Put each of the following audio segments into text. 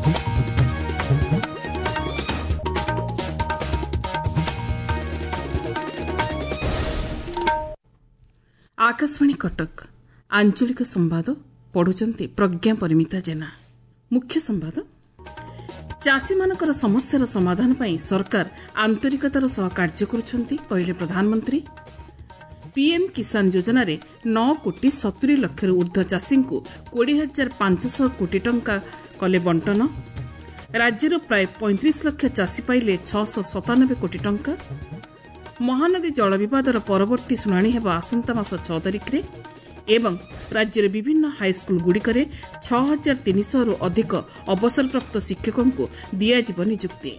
आकाशवाणी कटक आंचलिक संवाद पढ़ुचंती प्रज्ञा परिमिता जेना। मुख्य संवाद चाषी मानकर समस्यार समाधान पई सरकार आंतरिकतार सह कार्य करुछंती कहले प्रधानमंत्री। पीएम किसान योजना रे 9 कोटी 70 लाख ऊर्ध्व चाषी को 20,500 कोटी टंका कले बंटन। राज्यर प्राय 35 लाख चाषी पाइले 697 कोटी टंका। महानदी जल विवादर परवर्ती शुणाणी हेबा आसंता मास 6 तारिख रे एवं राज्यर विभिन्न हाईस्कूल गुड़िकरे 6,300 रु अधिक अवसरप्राप्त शिक्षकों को दियाजिब नियुक्ति।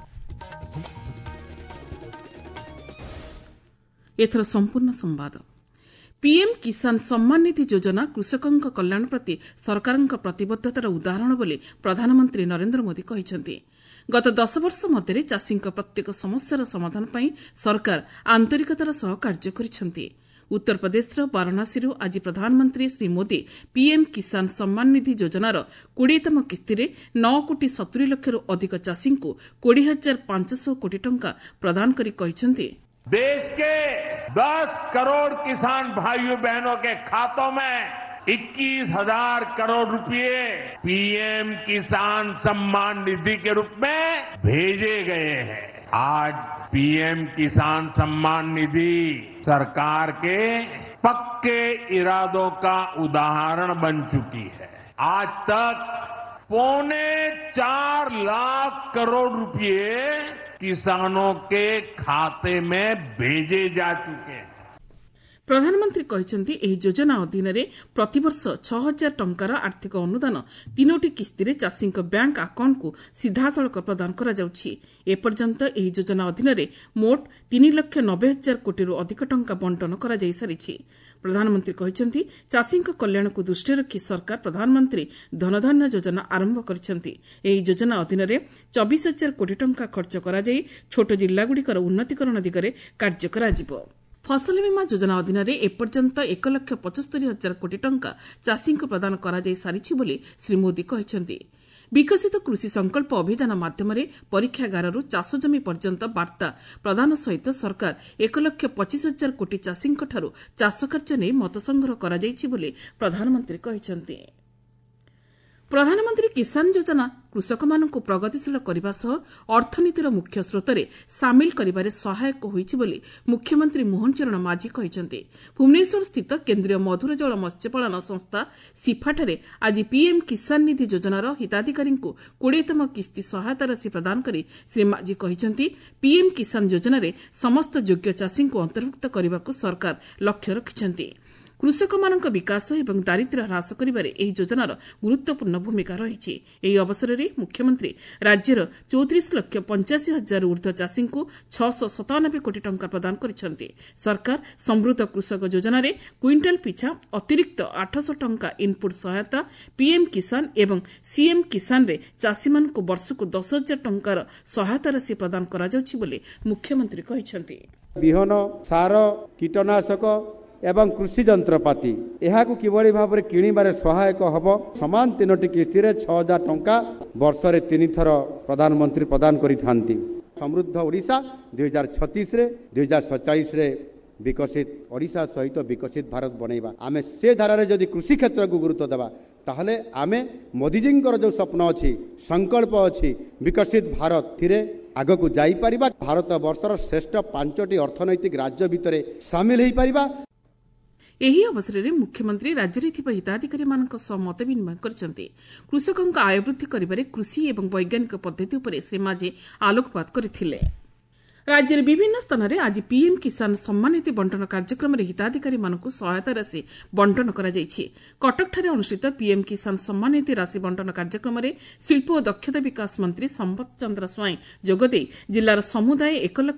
एथर संपूर्ण संवाद। पीएम किसान सम्मान निधि योजना कृषकों कल्याण प्रति सरकार प्रतिबद्धतार उदाहरण बोली प्रधानमंत्री नरेंद्र मोदी कहिसेंति। गत 10 वर्ष मध्य चाषी प्रत्येक समस्यार समाधान पई सरकार आंतरिकतार सह कार्य करिसेंति। उत्तर प्रदेश वाराणसी आज प्रधानमंत्री श्री मोदी पीएम किसान सम्मान निधि योजनार 20तम किस्ती रे 9 कोटी 70 लाख अधिक चाषी को 20,500 कोटी टंका प्रदान करी कहिसेंति। देश के 10 करोड़ किसान भाइयों बहनों के खातों में 21,000 करोड़ रुपए पीएम किसान सम्मान निधि के रूप में भेजे गए हैं। आज पीएम किसान सम्मान निधि सरकार के पक्के इरादों का उदाहरण बन चुकी है। आज तक 4.25 लाख करोड़ रुपए किसानों के खाते में भेजे जा चुके हैं। प्रधानमंत्री कहते एही योजना अधीन प्रतिवर्ष 6,000 टंकार आर्थिक अनुदान 3टी किस्ती रे चाषी बैंक अकाउंट को सीधासलख प्रदान करा जाउछि। एपर्यंत एही योजना अधीन मोट 3,90,000 कोटी रु अधिक टंका बंटन करा जाई सारिछि। प्रधानमंत्री कहते चाषी कल्याण को दृष्टि रखी सरकार प्रधानमंत्री धनधान्य योजना आरंभ करिसेंति। एही योजना अधीन 24,000 कोटी टंका खर्च करा जाई छोट जिल्लागुड़िकर उन्नतीकरण दिगरे कार्य कराजिबो। फसल बीमा योजना अधीन एपर्यंत 1,75,000 कोटी टंका चाषी प्रदान करा जाई सारिछि बोली श्री मोदी कहिसेंति। विकसित कृषि संकल्प अभियान माध्यम परीक्षागार चाष जमी पर्यंत वार्ता प्रदान सहित सरकार 1,25,000 कोटी चाषी चाष कार्य नहीं मत संग्रह करा जाइछि बोली प्रधानमंत्री कहिसेंति। प्रधानमंत्री किसान योजना कृषक मानक प्रगतिशील करने सह अर्थनीतिर मुख्य स्रोतरे सामिल करिबारे सहायक होइछि बोली मुख्यमंत्री मोहन चरण माझी कहिसेंति। भुवनेश्वर स्थित केंद्रीय मधुर जल मत्स्यपालन संस्था सिफाठारे आज पीएम किसान निधि योजनार हिताधिकारी को 20तम किस्ती सहायता राशि प्रदान करी श्री माझी कहिसेंति पीएम किसान योजना रे समस्त योग्य चाषी को अंतर्भुक्त करने सरकार लक्ष्य रखिसेंति। कृषक मानक विकास एवं दारिद्र्य ह्रास करिबारे एही योजनार गुरुत्वपूर्ण भूमिका रहिछि। एही अवसर में मुख्यमंत्री राज्यर 34,85,000 ऊर्ध्व चाषी को 697 कोटी टंका प्रदान करिसेंति। सरकार समृद्ध कृषक योजना रे क्विंटाल पिछा अतिरिक्त 800 टंका इनपुट सहायता पीएम किसान एवं सीएम किसान रे चाषी मानक वर्षको 10,000 टंकार सहायता राशि प्रदान करा जाउछि बोली मुख्यमंत्री कहिसेंति। बिहन सार कीटनाशक एवं कृषि जंत्रपाति यहाकू किभली भाव किणिबारे सहायक हब समान 3टी किस्ती रे 6,000 टंका वर्ष रे 3 थर प्रधानमंत्री प्रदान करिथांती। समृद्ध ओडिशा 2036 रे 2047 रे विकसित ओडिशा सहित विकसित भारत बनैबा आमे से धारा रे जदि कृषि क्षेत्र को गुरुत्व देबा ताहले आमे मोदीजींकर जो स्वप्न अछि संकल्प अछि विकसित भारत थिरे आग को जाई परिबा। भारत वर्षर श्रेष्ठ 5टी अर्थनैतिक राज्य भितरे सामिल होई परिबा। एही अवसर में मुख्यमंत्री राज्य में हिताधिकारी मानक सह मत विनिमय करछंती। कृषकों आय वृद्धि करिबारे कृषि एवं वैज्ञानिक पद्धति उपरे श्री माझी आलोकपात करथिले। राज्य विभिन्न स्थान में आज पीएम किसान सम्मान निधि बंटन कार्यक्रम हिताधिकारी मानक सहायता राशि बंटन करा जायछि। कटकठारे अनुष्ठित पीएम किसान सम्मान निधि राशि बंटन कार्यक्रम शिल्प और दक्षता विकास मंत्री संपत चंद्र स्वाई जोगदे जिलार समुदाय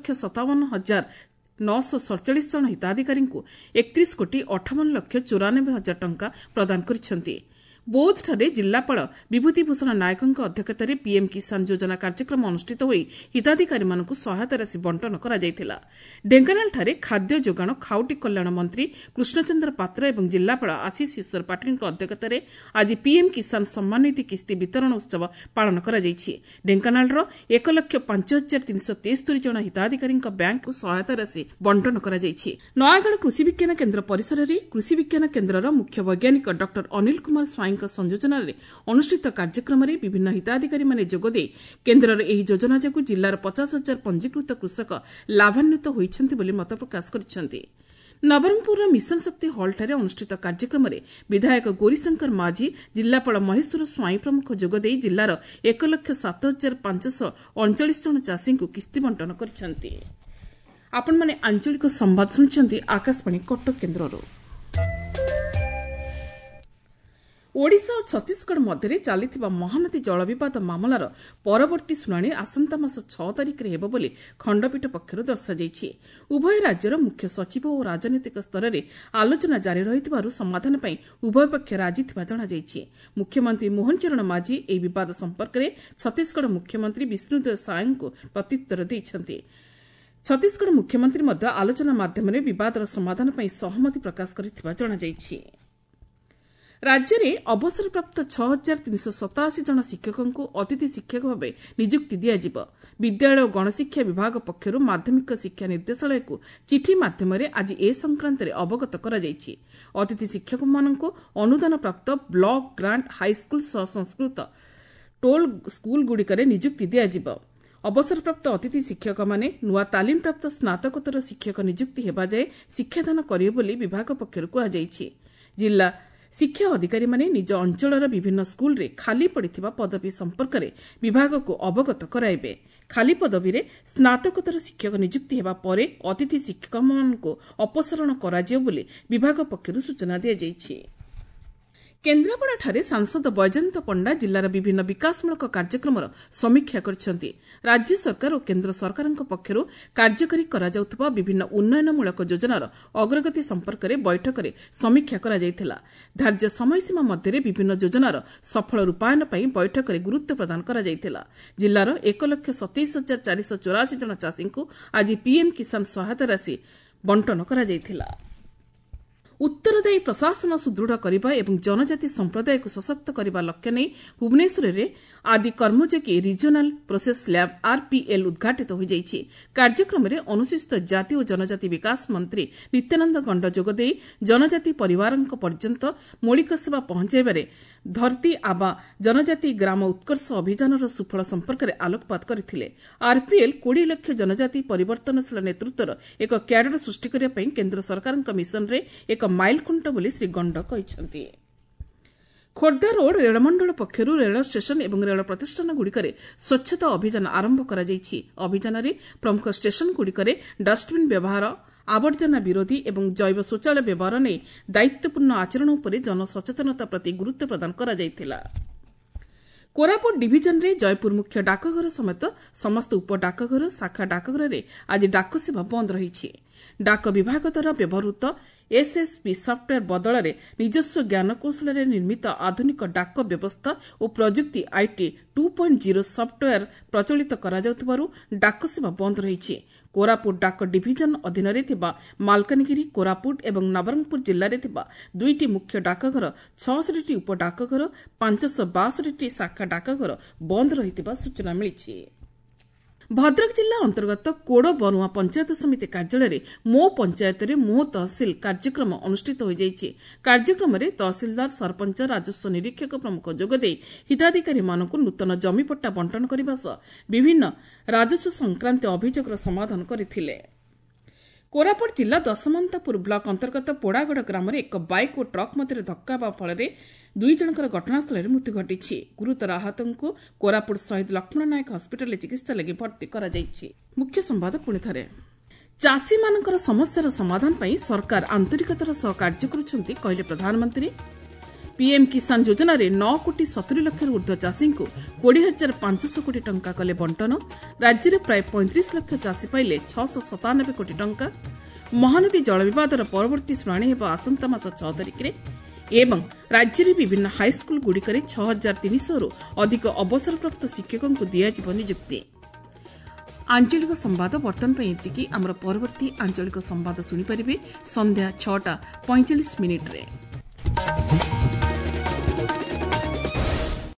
1,57,947 जन हिताधिकारी को 31,58,94,000 टंका प्रदान करिसेंति। ବୌଦ୍ଧଠାରେ ଜିଲ୍ଲାପାଳ ବିଭୂତିଭୂଷଣ ନାୟକଙ୍କ ଅଧ୍ୟକ୍ଷତାରେ ପିଏମ୍ କିଷାନ ଯୋଜନା କାର୍ଯ୍ୟକ୍ରମ ଅନୁଷ୍ଠିତ ହୋଇ ହିତାଧିକାରୀମାନଙ୍କୁ ସହାୟତା ରାଶି ବଣ୍ଟନ କରାଯାଇଥିଲା। ଢେଙ୍କାନାଳଠାରେ ଖାଦ୍ୟ ଯୋଗାଣ ଖାଉଟି କଲ୍ୟାଣ ମନ୍ତ୍ରୀ କୃଷ୍ଣଚନ୍ଦ୍ର ପାତ୍ର ଏବଂ ଜିଲ୍ଲାପାଳ ଆଶିଷ ଈଶ୍ୱର ପାଟିଲଙ୍କ ଅଧ୍ୟକ୍ଷତାରେ ଆଜି ପିଏମ୍ କିଷାନ ସମ୍ମାନ ନିଧି କିସ୍ତି ବିତରଣ ଉତ୍ସବ ପାଳନ କରାଯାଇଛି। ଢେଙ୍କାନାଳର 1,05,373 ଜଣ ହିତାଧିକାରୀଙ୍କ ବ୍ୟାଙ୍କକୁ ସହାୟତା ରାଶି ବଣ୍ଟନ କରାଯାଇଛି। ନୟାଗଡ଼ କୃଷି ବିଜ୍ଞାନ କେନ୍ଦ୍ର ପରିସରରେ କୃଷି ବିଜ୍ଞାନ କେନ୍ଦ୍ରର ମୁଖ୍ୟ ବୈଜ୍ଞାନିକ ଡକ୍ଟର ଅନିଲ କୁମାର ସ୍ୱାଇଁଙ୍କ ସଂଯୋଜନାରେ ଅନୁଷ୍ଠିତ କାର୍ଯ୍ୟକ୍ରମରେ ବିଭିନ୍ନ ହିତାଧିକାରୀମାନେ ଯୋଗଦେଇ କେନ୍ଦ୍ରର ଏହି ଯୋଜନା ଯୋଗୁଁ ଜିଲ୍ଲାର 50,000 ପଞ୍ଜୀକୃତ କୃଷକ ଲାଭାନ୍ୱିତ ହୋଇଛନ୍ତି ବୋଲି ମତ ପ୍ରକାଶ କରିଛନ୍ତି। ନବରଙ୍ଗପୁରର ମିଶନ ଶକ୍ତି ହଲ୍ଠାରେ ଅନୁଷ୍ଠିତ କାର୍ଯ୍ୟକ୍ରମରେ ବିଧାୟକ ଗୌରୀଶଙ୍କର ମାଝୀ, ଜିଲ୍ଲାପାଳ ମହେଶ୍ୱର ସ୍ୱାଇଁ ପ୍ରମୁଖ ଯୋଗଦେଇ ଜିଲ୍ଲାର 1,07,539 ଜଣ ଚାଷୀଙ୍କୁ କିସ୍ତି ବଣ୍ଟନ କରିଛନ୍ତି। ଆପଣମାନେ ଆଞ୍ଚଳିକ ସମ୍ବାଦ ଶୁଣୁଛନ୍ତି ଆକାଶବାଣୀ କଟକ କେନ୍ଦ୍ରରୁ। ଓଡ଼ିଶା ଓ ଛତିଶଗଡ଼ ମଧ୍ୟରେ ଚାଲିଥିବା ମହାନଦୀ ଜଳ ବିବାଦ ମାମଲାର ପରବର୍ତ୍ତୀ ଶୁଣାଣି ଆସନ୍ତା ମାସ 6 ତାରିଖରେ ହେବ ବୋଲି ଖଣ୍ଡପୀଠ ପକ୍ଷରୁ ଦର୍ଶାଯାଇଛି। ଉଭୟ ରାଜ୍ୟର ମୁଖ୍ୟ ସଚିବ ଓ ରାଜନୈତିକ ସ୍ତରରେ ଆଲୋଚନା ଜାରି ରହିଥିବାରୁ ସମାଧାନ ପାଇଁ ଉଭୟ ପକ୍ଷ ରାଜି ଥିବା ଜଣାଯାଇଛି। ମୁଖ୍ୟମନ୍ତ୍ରୀ ମୋହନ ଚରଣ ମାଝୀ ଏହି ବିବାଦ ସମ୍ପର୍କରେ ଛତିଶଗଡ଼ ମୁଖ୍ୟମନ୍ତ୍ରୀ ବିଷ୍ଣୁଦେବ ସାୟଙ୍କୁ ପ୍ରତ୍ୟୁତ୍ତର ଦେଇଛନ୍ତି। ଛତିଶଗଡ଼ ମୁଖ୍ୟମନ୍ତ୍ରୀ ମଧ୍ୟ ଆଲୋଚନା ମାଧ୍ୟମରେ ବିବାଦର ସମାଧାନ ପାଇଁ ସହମତି ପ୍ରକାଶ କରିଥିବା ଜଣାଯାଇଛି। ରାଜ୍ୟରେ ଅବସରପ୍ରାପ୍ତ 6,387 ଜଣ ଶିକ୍ଷକଙ୍କୁ ଅତିଥି ଶିକ୍ଷକ ଭାବେ ନିଯୁକ୍ତି ଦିଆଯିବ। ବିଦ୍ୟାଳୟ ଓ ଗଣଶିକ୍ଷା ବିଭାଗ ପକ୍ଷରୁ ମାଧ୍ୟମିକ ଶିକ୍ଷା ନିର୍ଦ୍ଦେଶାଳୟକୁ ଚିଠି ମାଧ୍ୟମରେ ଆଜି ଏ ସଂକ୍ରାନ୍ତରେ ଅବଗତ କରାଯାଇଛି। ଅତିଥି ଶିକ୍ଷକମାନଙ୍କୁ ଅନୁଦାନପ୍ରାପ୍ତ ବ୍ଲକ ଗ୍ରାଣ୍ଟ ହାଇସ୍କୁଲ ସହ ସଂସ୍କୃତ ଟୋଲ୍ ସ୍କୁଲଗୁଡ଼ିକରେ ନିଯୁକ୍ତି ଦିଆଯିବ। ଅବସରପ୍ରାପ୍ତ ଅତିଥି ଶିକ୍ଷକମାନେ ନୂଆ ତାଲିମପ୍ରାପ୍ତ ସ୍ନାତକୋତ୍ତର ଶିକ୍ଷକ ନିଯୁକ୍ତି ହେବା ଯାଏ ଶିକ୍ଷାଦାନ କରିବେ ବୋଲି ବିଭାଗ ପକ୍ଷରୁ କୁହାଯାଇଛି। ଜିଲ୍ଲା ଶିକ୍ଷା ଅଧିକାରୀମାନେ ନିଜ ଅଞ୍ଚଳର ବିଭିନ୍ନ ସ୍କୁଲରେ ଖାଲି ପଡ଼ିଥିବା ପଦବୀ ସମ୍ପର୍କରେ ବିଭାଗକୁ ଅବଗତ କରାଇବେ। ଖାଲି ପଦବୀରେ ସ୍ନାତକୋତ୍ତର ଶିକ୍ଷକ ନିଯୁକ୍ତି ହେବା ପରେ ଅତିଥି ଶିକ୍ଷକମାନଙ୍କୁ ଅପସାରଣ କରାଯିବ ବୋଲି ବିଭାଗ ପକ୍ଷରୁ ସୂଚନା ଦିଆଯାଇଛି। କେନ୍ଦ୍ରାପଡ଼ାଠାରେ ସାଂସଦ ବୈଜୟନ୍ତ ପଣ୍ଡା ଜିଲ୍ଲାର ବିଭିନ୍ନ ବିକାଶମୂଳକ କାର୍ଯ୍ୟକ୍ରମର ସମୀକ୍ଷା କରିଛନ୍ତି। ରାଜ୍ୟ ସରକାର ଓ କେନ୍ଦ୍ର ସରକାରଙ୍କ ପକ୍ଷରୁ କାର୍ଯ୍ୟକାରୀ କରାଯାଉଥିବା ବିଭିନ୍ନ ଉନ୍ନୟନମୂଳକ ଯୋଜନାର ଅଗ୍ରଗତି ସମ୍ପର୍କରେ ବୈଠକରେ ସମୀକ୍ଷା କରାଯାଇଥିଲା। ଧାର୍ଯ୍ୟ ସମୟସୀମା ମଧ୍ୟରେ ବିଭିନ୍ନ ଯୋଜନାର ସଫଳ ରୂପାୟନ ପାଇଁ ବୈଠକରେ ଗୁରୁତ୍ୱ ପ୍ରଦାନ କରାଯାଇଥିଲା। ଜିଲ୍ଲାର 1,27,484 ଜଣ ଚାଷୀଙ୍କୁ ଆଜି ପିଏମ୍ କିଷାନ ସହାୟତା ରାଶି ବଣ୍ଟନ କରାଯାଇଥିଲା। ଉତ୍ତରଦାୟୀ ପ୍ରଶାସନ ସୁଦୃଢ଼ କରିବା ଏବଂ ଜନଜାତି ସମ୍ପ୍ରଦାୟକୁ ସଶକ୍ତ କରିବା ଲକ୍ଷ୍ୟ ନେଇ ଭୁବନେଶ୍ୱରରେ Adi Karmayogi regional process lab RPL ଉଦ୍ଘାଟିତ ହୋଇଯାଇଛି। କାର୍ଯ୍ୟକ୍ରମରେ ଅନୁସୂଚିତ ଜାତି ଓ ଜନଜାତି ବିକାଶ ମନ୍ତ୍ରୀ ନିତ୍ୟାନନ୍ଦ ଗଣ୍ଡ ଯୋଗଦେଇ ଜନଜାତି ପରିବାରଙ୍କ ପର୍ଯ୍ୟନ୍ତ ମୌଳିକ ସେବା ପହଞ୍ଚାଇବାରେ ଧରତୀ ଆବା ଜନଜାତି ଗ୍ରାମ ଉତ୍କର୍ଷ ଅଭିଯାନର ସୁଫଳ ସମ୍ପର୍କରେ ଆଲୋକପାତ କରିଥିଲେ। RPL 20 ଲକ୍ଷ ଜନଜାତି ପରିବର୍ତ୍ତନଶୀଳ ନେତୃତ୍ୱର ଏକ କ୍ୟାଡର ସୃଷ୍ଟି କରିବା ପାଇଁ କେନ୍ଦ୍ର ସରକାରଙ୍କ ମିଶନରେ ଏକ ମାଇଲଖୁଣ୍ଟ ବୋଲି ଶ୍ରୀ ଗଣ୍ଡ କହିଛନ୍ତି। ଖୋର୍ଦ୍ଧା ରୋଡ୍ ରେଳମଣ୍ଡଳ ପକ୍ଷରୁ ରେଳ ଷ୍ଟେସନ ଏବଂ ରେଳ ପ୍ରତିଷ୍ଠାନଗୁଡ଼ିକରେ ସ୍ୱଚ୍ଛତା ଅଭିଯାନ ଆରମ୍ଭ କରାଯାଇଛି। ଅଭିଯାନରେ ପ୍ରମୁଖ ଷ୍ଟେସନଗୁଡ଼ିକରେ ଡଷ୍ଟବିନ୍ ବ୍ୟବହାର, ଆବର୍ଜନା ବିରୋଧୀ ଏବଂ ଜୈବ ଶୌଚାଳୟ ବ୍ୟବହାର ନେଇ ଦାୟିତ୍ୱପୂର୍ଣ୍ଣ ଆଚରଣ ଉପରେ ଜନସଚେତନତା ପ୍ରତି ଗୁରୁତ୍ୱ ପ୍ରଦାନ କରାଯାଇଥିଲା। କୋରାପୁଟ ଡିଭିଜନରେ ଜୟପୁର ମୁଖ୍ୟ ଡାକଘର ସମେତ ସମସ୍ତ ଉପ ଡାକଘର, ଶାଖା ଡାକଘରରେ ଆଜି ଡାକସେବା ବନ୍ଦ ରହିଛି। ଡାକ ବିଭାଗ ଦ୍ୱାରା ବ୍ୟବହୃତ SSP ସଫ୍ଟୱେୟାର ବଦଳରେ ନିଜସ୍ୱ ଜ୍ଞାନକୌଶଳରେ ନିର୍ମିତ ଆଧୁନିକ ଡାକ ବ୍ୟବସ୍ଥା ଓ ପ୍ରଯୁକ୍ତି IT 2.0 ସଫ୍ଟୱେୟାର ପ୍ରଚଳିତ କରାଯାଉଥିବାରୁ ଡାକସେବା ବନ୍ଦ ରହିଛି। କୋରାପୁଟ ଡାକ ଡିଭିଜନ ଅଧୀନରେ ଥିବା ମାଲକାନଗିରି, କୋରାପୁଟ ଏବଂ ନବରଙ୍ଗପୁର ଜିଲ୍ଲାରେ ଥିବା 2ଟି ମୁଖ୍ୟ ଡାକଘର, 66ଟି ଉପ ଡାକଘର, 562ଟି ଶାଖା ଡାକଘର ବନ୍ଦ ରହିଥିବା ସୂଚନା ମିଳିଛି। ଭଦ୍ରକ ଜିଲ୍ଲା ଅନ୍ତର୍ଗତ କୋଡ଼ ବରୁଆଁ ପଞ୍ଚାୟତ ସମିତି କାର୍ଯ୍ୟାଳୟରେ ମୋ ପଞ୍ଚାୟତରେ ମୋ ତହସିଲ କାର୍ଯ୍ୟକ୍ରମ ଅନୁଷ୍ଠିତ ହୋଇଯାଇଛି। କାର୍ଯ୍ୟକ୍ରମରେ ତହସିଲଦାର, ସରପଞ୍ଚ, ରାଜସ୍ୱ ନିରୀକ୍ଷକ ପ୍ରମୁଖ ଯୋଗଦେଇ ହିତାଧିକାରୀମାନଙ୍କୁ ନୂତନ ଜମିପଟ୍ଟା ବଣ୍ଟନ କରିବା ସହ ବିଭିନ୍ନ ରାଜସ୍ୱ ସଂକ୍ରାନ୍ତୀୟ ଅଭିଯୋଗର ସମାଧାନ କରିଥିଲେ। କୋରାପୁଟ ଜିଲ୍ଲା ଦଶମନ୍ତାପୁର ବ୍ଲକ ଅନ୍ତର୍ଗତ ପୋଡ଼ାଗଡ଼ ଗ୍ରାମରେ ଏକ ବାଇକ୍ ଓ ଟ୍ରକ୍ ମଧ୍ୟରେ ଧକ୍କା ହେବା ଫଳରେ 2 ଜଣଙ୍କର ଘଟଣାସ୍ଥଳରେ ମୃତ୍ୟୁ ଘଟିଛି। ଗୁରୁତର ଆହତଙ୍କୁ କୋରାପୁଟ ଶହୀଦ ଲକ୍ଷ୍ମଣ ନାୟକ ହସ୍ପିଟାଲରେ ଚିକିତ୍ସା ଲାଗି ଭର୍ତ୍ତି କରାଯାଇଛି। ମୁଖ୍ୟ ସମ୍ବାଦ ପୁଣିଥରେ। ଚାଷୀମାନଙ୍କର ସମସ୍ୟାର ସମାଧାନ ପାଇଁ ସରକାର ଆନ୍ତରିକତାର ସହ କାର୍ଯ୍ୟ କରୁଛନ୍ତି କହିଲେ ପ୍ରଧାନମନ୍ତ୍ରୀ। ପିଏମ୍ କିଷାନ ଯୋଜନାରେ 9,70,00,000ରୁ ଉର୍ଦ୍ଧ୍ୱ ଚାଷୀଙ୍କୁ 20,500 କୋଟି ଟଙ୍କା କଲେ ବଣ୍ଟନ। ରାଜ୍ୟରେ ପ୍ରାୟ 35 ଲକ୍ଷ ଚାଷୀ ପାଇଲେ 697 କୋଟି ଟଙ୍କା। ମହାନଦୀ ଜଳ ବିବାଦର ପରବର୍ତ୍ତୀ ଶୁଣାଣି ହେବ ଆସନ୍ତା ମାସ 6 ତାରିଖରେ। ଏବଂ ରାଜ୍ୟରେ ବିଭିନ୍ନ ହାଇସ୍କୁଲଗୁଡ଼ିକରେ 6,300ରୁ ଅଧିକ ଅବସରପ୍ରାପ୍ତ ଶିକ୍ଷକଙ୍କୁ ଦିଆଯିବ ନିଯୁକ୍ତି। ଆଞ୍ଚଳିକ ସମ୍ବାଦ ବର୍ତ୍ତମାନ ପାଇଁ ଏତିକି। ଆମର ପରବର୍ତ୍ତୀ ଆଞ୍ଚଳିକ ସମ୍ବାଦ ଶୁଣିପାରିବେ ସନ୍ଧ୍ୟା 6:45 ମିନିଟ୍ରେ।